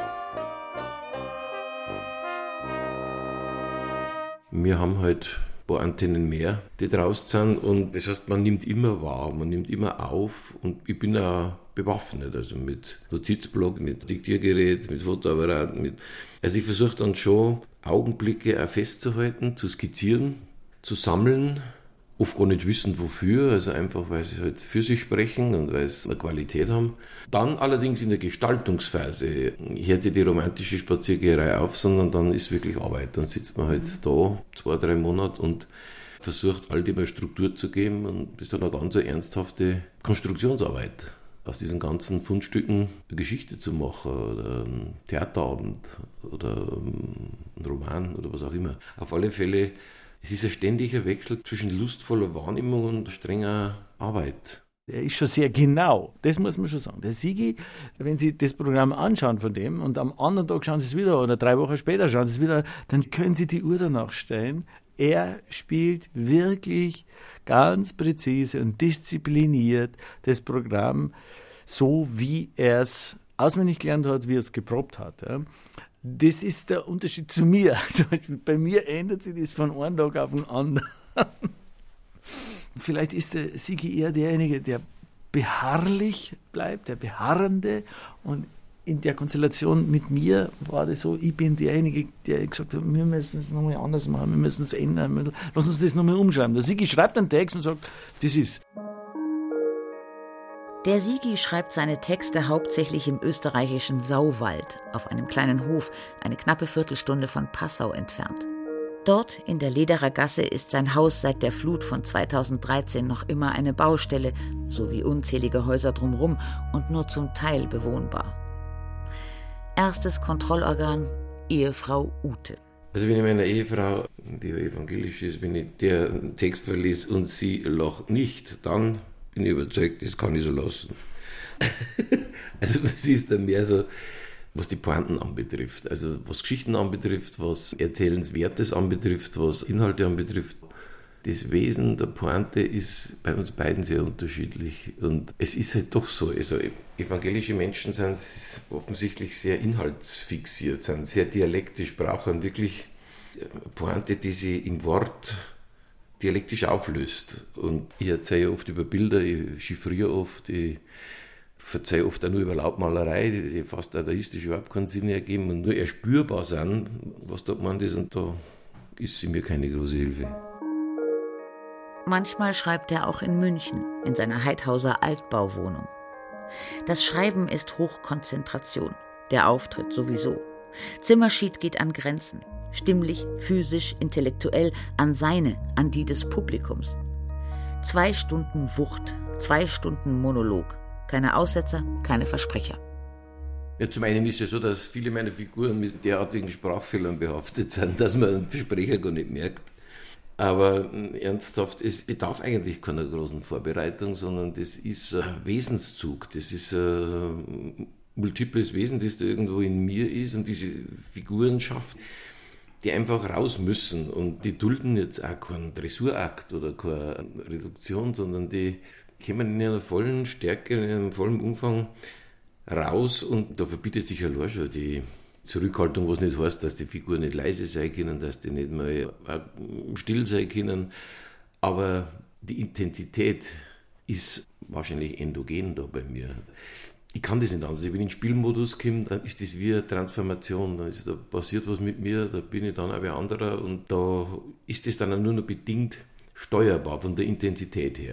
Wir haben halt ein paar Antennen mehr, die draußen sind, und das heißt, man nimmt immer wahr, man nimmt immer auf, und ich bin auch bewaffnet, also mit Notizblock, mit Diktiergerät, mit Fotoapparat, also ich versuche dann schon Augenblicke auch festzuhalten, zu skizzieren, zu sammeln, oft gar nicht wissend wofür, also einfach, weil sie halt für sich sprechen und weil sie eine Qualität haben. Dann allerdings in der Gestaltungsphase hört ja die romantische Spaziergeherei auf, sondern dann ist wirklich Arbeit. Dann sitzt man halt da 2-3 Monate und versucht, all dem eine Struktur zu geben, und das ist dann eine ganz ernsthafte Konstruktionsarbeit. Aus diesen ganzen Fundstücken eine Geschichte zu machen oder einen Theaterabend oder einen Roman oder was auch immer. Auf alle Fälle, es ist ein ständiger Wechsel zwischen lustvoller Wahrnehmung und strenger Arbeit. Er ist schon sehr genau, das muss man schon sagen. Der Sigi, wenn Sie das Programm anschauen von dem und am anderen Tag schauen Sie es wieder oder 3 Wochen später schauen Sie es wieder, dann können Sie die Uhr danach stellen. Er spielt wirklich ganz präzise und diszipliniert das Programm, so wie er es auswendig gelernt hat, wie er es geprobt hat. Ja. Das ist der Unterschied zu mir. Also bei mir ändert sich das von einem Tag auf den anderen. Vielleicht ist der Sigi eher derjenige, der beharrlich bleibt, der Beharrende, und in der Konstellation mit mir war das so, ich bin derjenige, der gesagt hat, wir müssen es nochmal anders machen, wir müssen es ändern, lass uns das nochmal umschreiben. Der Sigi schreibt einen Text und sagt, das ist. Der Sigi schreibt seine Texte hauptsächlich im österreichischen Sauwald, auf einem kleinen Hof, eine knappe Viertelstunde von Passau entfernt. Dort in der Lederer Gasse ist sein Haus seit der Flut von 2013 noch immer eine Baustelle, sowie unzählige Häuser drumherum und nur zum Teil bewohnbar. Erstes Kontrollorgan, Ehefrau Ute. Also wenn ich meiner Ehefrau, die evangelisch ist, wenn ich der einen Text verlese und sie lacht nicht, dann bin ich überzeugt, das kann ich so lassen. Also sie ist dann mehr so, was die Pointen anbetrifft, also was Geschichten anbetrifft, was Erzählenswertes anbetrifft, was Inhalte anbetrifft. Das Wesen der Pointe ist bei uns beiden sehr unterschiedlich, und es ist halt doch so, also evangelische Menschen sind offensichtlich sehr inhaltsfixiert, sind sehr dialektisch, brauchen wirklich Pointe, die sie im Wort dialektisch auflöst. Und ich erzähle oft über Bilder, ich chiffriere oft, ich verzeihe oft auch nur über Lautmalerei, die fast dadaistisch überhaupt keinen Sinn ergeben und nur erspürbar sind, was da gemeint ist, und da ist sie mir keine große Hilfe. Manchmal schreibt er auch in München, in seiner Heidhauser Altbauwohnung. Das Schreiben ist Hochkonzentration, der Auftritt sowieso. Zimmerschied geht an Grenzen, stimmlich, physisch, intellektuell, an die des Publikums. 2 Stunden Wucht, 2 Stunden Monolog. Keine Aussetzer, keine Versprecher. Ja, zum einen ist es so, dass viele meiner Figuren mit derartigen Sprachfehlern behaftet sind, dass man einen Versprecher gar nicht merkt. Aber ernsthaft, es bedarf eigentlich keiner großen Vorbereitung, sondern das ist ein Wesenszug, das ist ein multiples Wesen, das da irgendwo in mir ist und diese Figuren schafft, die einfach raus müssen. Und die dulden jetzt auch keinen Dressurakt oder keine Reduktion, sondern die kommen in einer vollen Stärke, in einem vollen Umfang raus, und da verbietet sich allein schon die Zurückhaltung, was nicht heißt, dass die Figuren nicht leise sein können, dass die nicht mal still sein können, aber die Intensität ist wahrscheinlich endogen da bei mir. Ich kann das nicht anders. Wenn ich in den Spielmodus komme, dann ist das wie eine Transformation, da passiert was mit mir, da bin ich dann auch wie ein anderer, und da ist das dann auch nur noch bedingt steuerbar von der Intensität her.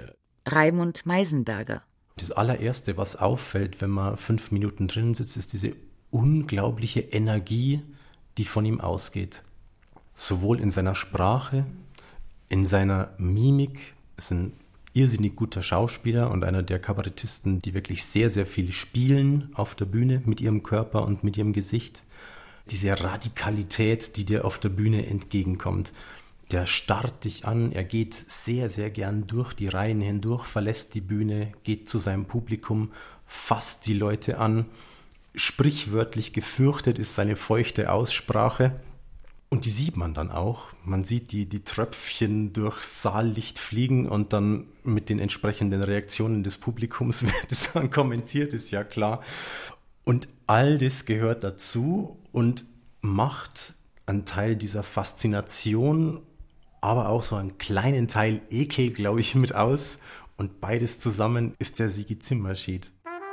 Raimund Meisenberger. Das allererste, was auffällt, wenn man 5 Minuten drin sitzt, ist diese unglaubliche Energie, die von ihm ausgeht. Sowohl in seiner Sprache, in seiner Mimik. Es ist ein irrsinnig guter Schauspieler und einer der Kabarettisten, die wirklich sehr, sehr viel spielen auf der Bühne mit ihrem Körper und mit ihrem Gesicht. Diese Radikalität, die dir auf der Bühne entgegenkommt. Der starrt dich an, er geht sehr, sehr gern durch die Reihen hindurch, verlässt die Bühne, geht zu seinem Publikum, fasst die Leute an. Sprichwörtlich gefürchtet ist seine feuchte Aussprache. Und die sieht man dann auch. Man sieht die Tröpfchen durch Saallicht fliegen und dann mit den entsprechenden Reaktionen des Publikums wird es dann kommentiert, ist ja klar. Und all das gehört dazu und macht einen Teil dieser Faszination, aber auch so einen kleinen Teil Ekel, glaube ich, mit aus. Und beides zusammen ist der Sigi Zimmerschied.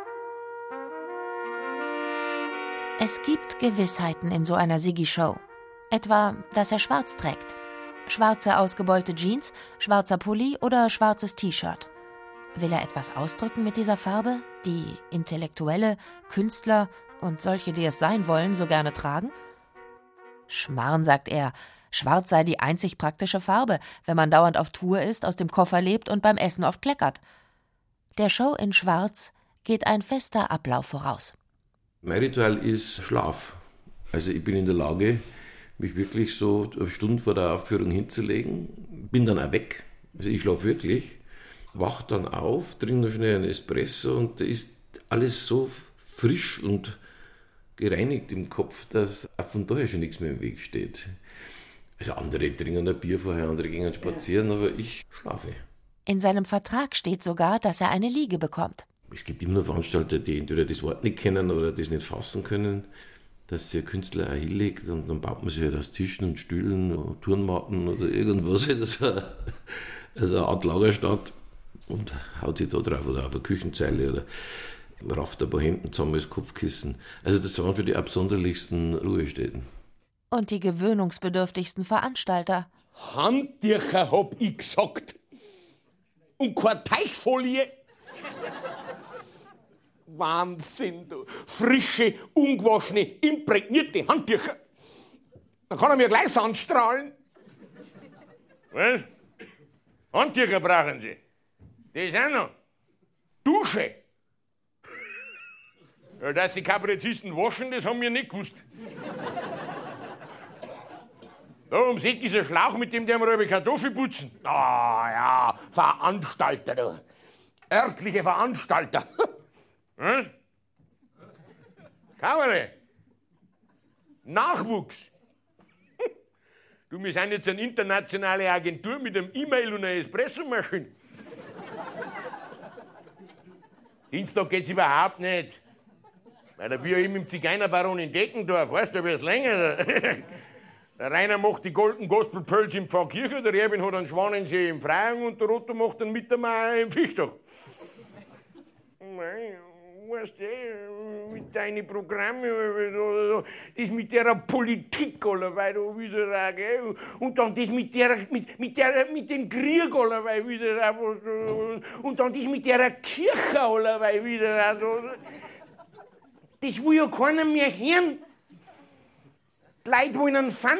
Es gibt Gewissheiten in so einer Sigi-Show. Etwa, dass er schwarz trägt. Schwarze ausgebeulte Jeans, schwarzer Pulli oder schwarzes T-Shirt. Will er etwas ausdrücken mit dieser Farbe, die Intellektuelle, Künstler und solche, die es sein wollen, so gerne tragen? Schmarrn, sagt er, schwarz sei die einzig praktische Farbe, wenn man dauernd auf Tour ist, aus dem Koffer lebt und beim Essen oft kleckert. Der Show in Schwarz geht ein fester Ablauf voraus. Mein Ritual ist Schlaf. Also ich bin in der Lage, mich wirklich so eine Stunde vor der Aufführung hinzulegen, bin dann auch weg, also ich schlafe wirklich, wach dann auf, trinke noch schnell einen Espresso und da ist alles so frisch und gereinigt im Kopf, dass auch von daher schon nichts mehr im Weg steht. Also andere trinken ein Bier vorher, andere gehen spazieren, aber ich schlafe. In seinem Vertrag steht sogar, dass er eine Liege bekommt. Es gibt immer nur Veranstalter, die entweder das Wort nicht kennen oder das nicht fassen können, dass sich ein Künstler auch hinlegt und dann baut man sich halt aus Tischen und Stühlen und Turnmatten oder irgendwas, also eine Art Lagerstatt und haut sich da drauf oder auf eine Küchenzeile oder rafft ein paar Hemden zusammen als Kopfkissen. Also das waren für die absonderlichsten Ruhestätten. Und die gewöhnungsbedürftigsten Veranstalter. Handtücher hab ich gesagt. Und keine Teichfolie. Wahnsinn, du. Frische, ungewaschene, imprägnierte Handtücher. Dann kann er mir gleich anstrahlen. Was? Handtücher brauchen Sie. Das auch noch. Dusche. Ja, dass die Kabarettisten waschen, das haben wir nicht gewusst. Da ums Eck ist ein Schlauch, mit dem der wir über Kartoffel putzen. Ah ja, Veranstalter, du. Örtliche Veranstalter. Was? Kabarett. Nachwuchs. Du, wir sind jetzt eine internationale Agentur mit einem E-Mail und einer Espressomaschine. Dienstag geht's überhaupt nicht. Weil da bin ich eben im Zigeunerbaron in Deckendorf, weißt du, da wird's länger. Der Rainer macht die Golden Gospel Pearls in Pfarrkirche, der Erwin hat einen Schwanensee im Freien und der Otto macht einen Mittermeier im Fichtach. Weißt du, mit deinen Programmen, das mit der Politik, allerweil, wieder, gell? Und dann das mit dem Krieg, allerweil, wieder, und dann das mit der Kirche, allerweil, wieder, das will ja keiner mehr hören. Die Leute wollen einen Fun.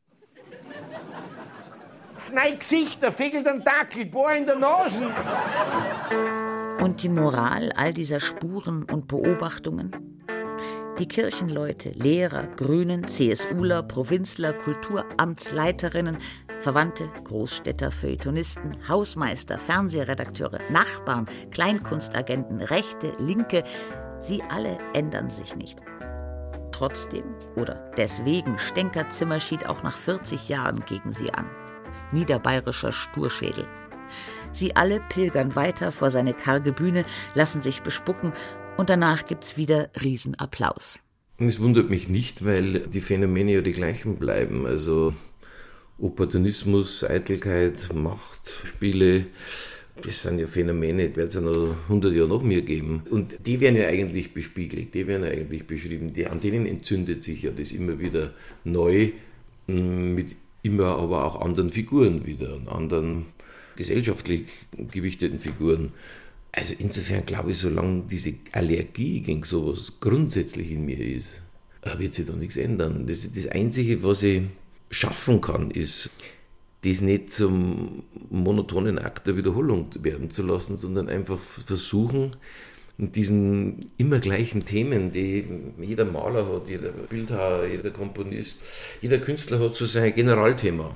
Schneid Gesichter, fegelt einen Dackel, Bohr in der Nase. Und die Moral all dieser Spuren und Beobachtungen? Die Kirchenleute, Lehrer, Grünen, CSUler, Provinzler, Kulturamtsleiterinnen, Verwandte, Großstädter, Feuilletonisten, Hausmeister, Fernsehredakteure, Nachbarn, Kleinkunstagenten, Rechte, Linke, sie alle ändern sich nicht. Trotzdem oder deswegen stänkert Zimmerschied auch nach 40 Jahren gegen sie an. Niederbayerischer Sturschädel. Sie alle pilgern weiter vor seine karge Bühne, lassen sich bespucken und danach gibt's wieder Riesenapplaus. Es wundert mich nicht, weil die Phänomene ja die gleichen bleiben. Also Opportunismus, Eitelkeit, Machtspiele, das sind ja Phänomene, die wird es ja noch 100 Jahre noch mehr geben. Und die werden ja eigentlich bespiegelt, die werden ja eigentlich beschrieben. An denen entzündet sich ja das immer wieder neu, mit immer aber auch anderen Figuren wieder und anderen gesellschaftlich gewichteten Figuren. Also insofern glaube ich, solange diese Allergie gegen sowas grundsätzlich in mir ist, wird sich da nichts ändern. Das Einzige, was ich schaffen kann, ist, das nicht zum monotonen Akt der Wiederholung werden zu lassen, sondern einfach versuchen, mit diesen immer gleichen Themen, die jeder Maler hat, jeder Bildhauer, jeder Komponist, jeder Künstler hat so sein Generalthema.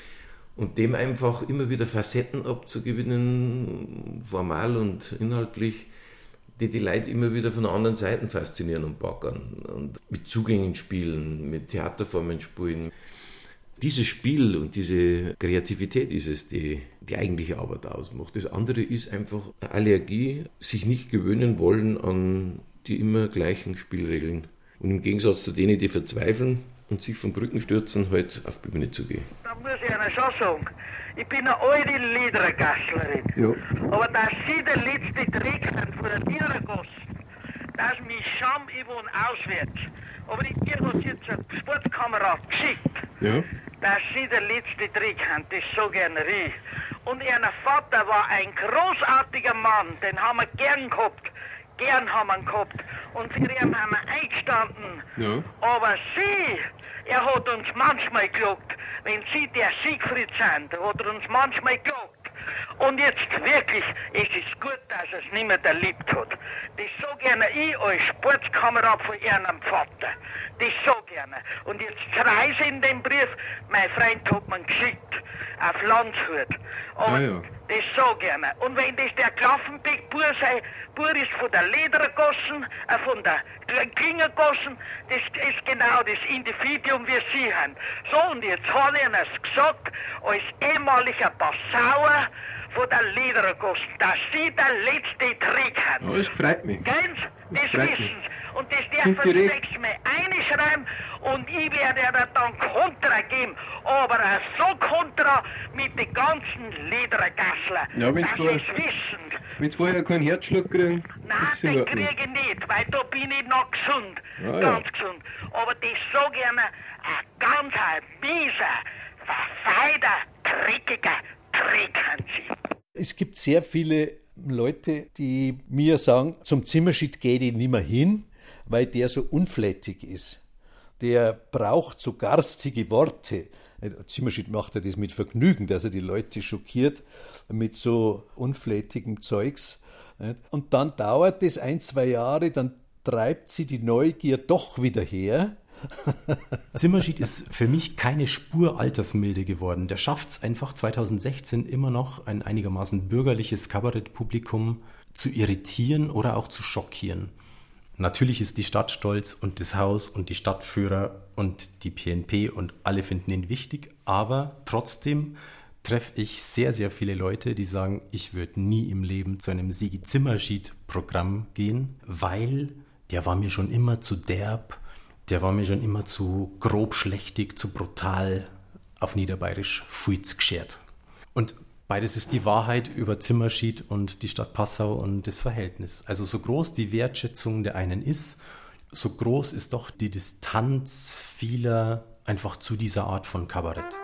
Und dem einfach immer wieder Facetten abzugewinnen, formal und inhaltlich, die Leute immer wieder von anderen Seiten faszinieren und packern. Und mit Zugängen spielen, mit Theaterformen spielen. Dieses Spiel und diese Kreativität ist es, die eigentliche Arbeit ausmacht. Das andere ist einfach eine Allergie, sich nicht gewöhnen wollen an die immer gleichen Spielregeln. Und im Gegensatz zu denen, die verzweifeln und sich von Brücken stürzen, halt auf die Bühne zu gehen. Da muss ich Ihnen schon sagen, ich bin eine alte Liedergasslerin. Ja. Aber dass Sie der letzte Dreck sind von der Tiergasse, dass mich Scham über und auswärts. Aber mir hat jetzt ein Sportkamerad geschickt, ja, dass Sie der letzte Dreck haben, das so gerne ich. Und Ihr Vater war ein großartiger Mann, den haben wir gern gehabt. Gern haben wir ihn gehabt. Und für ihn haben wir eingestanden. Ja. Aber Sie, er hat uns manchmal gelobt, wenn Sie der Siegfried sind, hat er uns manchmal gelobt. Und jetzt wirklich, es ist gut, dass er es nicht mehr erlebt hat. Das so gerne ich als Sportskamerad von Ihrem Vater. Das so gerne. Und jetzt schreibe ich in dem Brief, mein Freund hat mir geschickt, auf Landshut. Aber ja. Das so gerne. Und wenn das der Klaffenbeck-Bur sei, Bur ist von der Ledergassen, von der Klingergassen, das ist genau das Individuum, wie Sie haben. So, und jetzt hat er es gesagt, als ehemaliger Passauer von der Ledergassen, dass Sie der letzte Trick haben. Oh, das freut mich. Ganz, das wissen Sie. Und das dürfen Sie nächstes Mal einschreiben und ich werde Ihnen dann Kontra geben. Aber so Kontra mit den ganzen Ledergassler, ja, dass Sie es wissen. Wenn Sie vorher keinen Herzschlag kriegen? Nein, den kriege ich nicht, weil da bin ich noch gesund. Ah, ganz ja. Gesund. Aber das so gerne ein ganz mieser, verfeider, dreckiger Trick haben Sie. Es gibt sehr viele Leute, die mir sagen, zum Zimmerschied gehe ich nicht mehr hin, weil der so unflätig ist. Der braucht so garstige Worte. Zimmerschied macht er das mit Vergnügen, dass er die Leute schockiert mit so unflätigem Zeugs. Und dann dauert es 1-2 Jahre, dann treibt sie die Neugier doch wieder her. Zimmerschied ist für mich keine Spur altersmilde geworden. Der schafft es einfach 2016 immer noch, ein einigermaßen bürgerliches Kabarettpublikum zu irritieren oder auch zu schockieren. Natürlich ist die Stadt stolz und das Haus und die Stadtführer und die PNP und alle finden ihn wichtig, aber trotzdem treffe ich sehr, sehr viele Leute, die sagen, ich würde nie im Leben zu einem Sigi Zimmerschied-Programm gehen, weil der war mir schon immer zu derb, der war mir schon immer zu grobschlächtig, zu brutal, auf Niederbayerisch, fuitz geschert. Und beides ist die Wahrheit über Zimmerschied und die Stadt Passau und das Verhältnis. Also so groß die Wertschätzung der einen ist, so groß ist doch die Distanz vieler einfach zu dieser Art von Kabarett.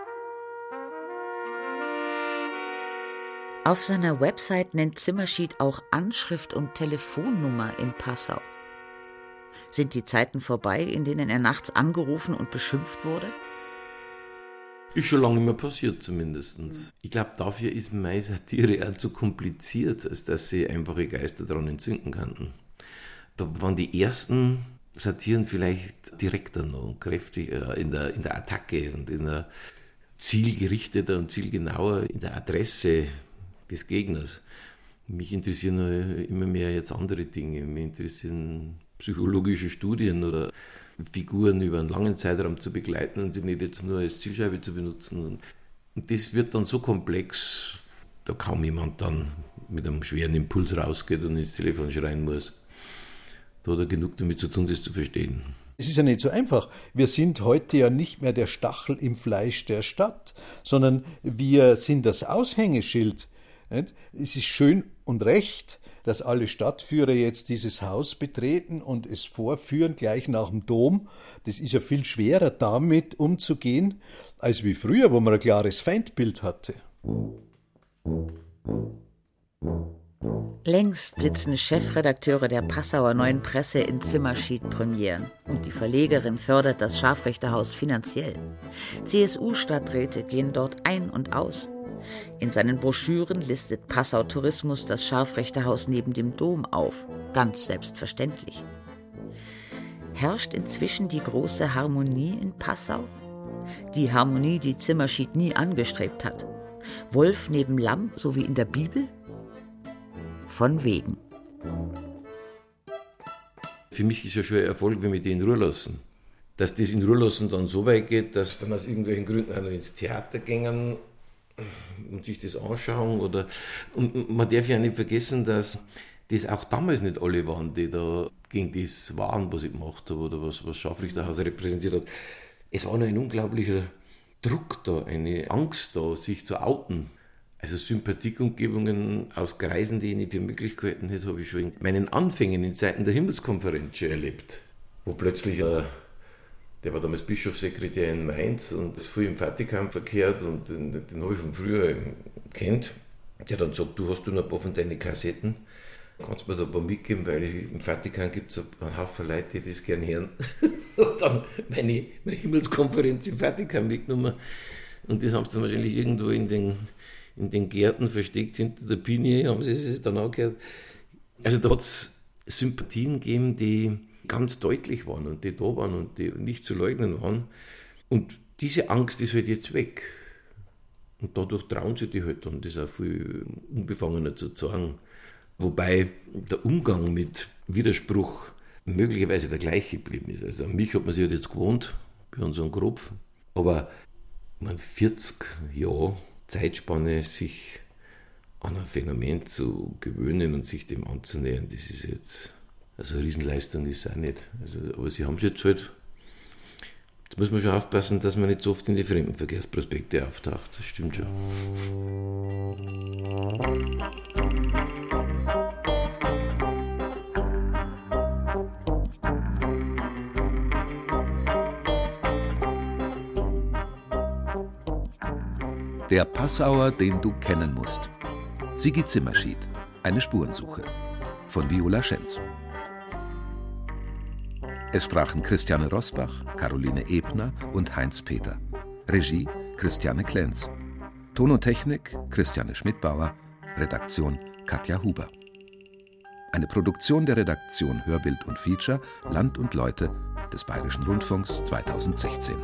Auf seiner Website nennt Zimmerschied auch Anschrift und Telefonnummer in Passau. Sind die Zeiten vorbei, in denen er nachts angerufen und beschimpft wurde? Ist schon lange nicht mehr passiert zumindest. Ich glaube, dafür ist meine Satire auch zu kompliziert, als dass sie einfache Geister daran entzünden könnten. Da waren die ersten Satiren vielleicht direkter noch, kräftiger in der Attacke und in der zielgerichteter und zielgenauer in der Adresse des Gegners. Mich interessieren immer mehr jetzt andere Dinge. Mich interessieren psychologische Studien oder Figuren über einen langen Zeitraum zu begleiten und sie nicht jetzt nur als Zielscheibe zu benutzen. Und das wird dann so komplex, da kaum jemand dann mit einem schweren Impuls rausgeht und ins Telefon schreien muss. Da hat er genug damit zu tun, das zu verstehen. Es ist ja nicht so einfach. Wir sind heute ja nicht mehr der Stachel im Fleisch der Stadt, sondern wir sind das Aushängeschild. Es ist schön und recht, dass alle Stadtführer jetzt dieses Haus betreten und es vorführen, gleich nach dem Dom. Das ist ja viel schwerer, damit umzugehen, als wie früher, wo man ein klares Feindbild hatte. Längst sitzen Chefredakteure der Passauer Neuen Presse in Zimmerschied-Premieren und die Verlegerin fördert das Scharfrichterhaus finanziell. CSU-Stadträte gehen dort ein und aus. In seinen Broschüren listet Passau Tourismus das Scharfrichterhaus neben dem Dom auf, ganz selbstverständlich. Herrscht inzwischen die große Harmonie in Passau? Die Harmonie, die Zimmerschied nie angestrebt hat. Wolf neben Lamm, so wie in der Bibel? Von wegen. Für mich ist ja schon ein Erfolg, wenn wir die in Ruhe lassen. Dass das in Ruhe lassen dann so weit geht, dass dann aus irgendwelchen Gründen auch noch ins Theater gehen und sich das anschauen. Und man darf ja nicht vergessen, dass das auch damals nicht alle waren, die da gegen das waren, was ich gemacht habe oder was Scharfrichterhaus repräsentiert hat. Es war noch ein unglaublicher Druck da, eine Angst da, sich zu outen. Also Sympathiekundgebungen aus Kreisen, die ich nicht für möglich gehalten hätte, habe ich schon in meinen Anfängen in Zeiten der Himmelskonferenz schon erlebt. Wo plötzlich, der war damals Bischofssekretär in Mainz und ist viel im Vatikan verkehrt und den habe ich von früher kennt. Der dann sagt, du hast noch ein paar von deinen Kassetten, kannst mir da ein paar mitgeben, weil im Vatikan gibt es einen Haufen Leute, die das gerne hören. Und dann meine Himmelskonferenz im Vatikan mitgenommen. Und das haben sie dann wahrscheinlich irgendwo in den Gärten versteckt, hinter der Pinie, haben sie es dann angehört. Also da hat es Sympathien gegeben, die ganz deutlich waren und die da waren und die nicht zu leugnen waren. Und diese Angst ist halt jetzt weg. Und dadurch trauen sie die halt dann, das auch viel unbefangener zu sagen. Wobei der Umgang mit Widerspruch möglicherweise der gleiche geblieben ist. Also an mich hat man sich halt jetzt gewohnt, bei unserem Kropf. Aber 40 Jahre Zeitspanne, sich an ein Phänomen zu gewöhnen und sich dem anzunähern, das ist jetzt, also eine Riesenleistung ist es auch nicht. Also, aber sie haben es jetzt halt, jetzt muss man schon aufpassen, dass man nicht so oft in die Fremdenverkehrsprospekte auftaucht, das stimmt schon. Der Passauer, den du kennen musst. Sigi Zimmerschied, eine Spurensuche. Von Viola Schenz. Es sprachen Christiane Rosbach, Caroline Ebner und Heinz Peter. Regie Christiane Klenz. Ton und Technik Christiane Schmidbauer. Redaktion Katja Huber. Eine Produktion der Redaktion Hörbild und Feature Land und Leute des Bayerischen Rundfunks 2016.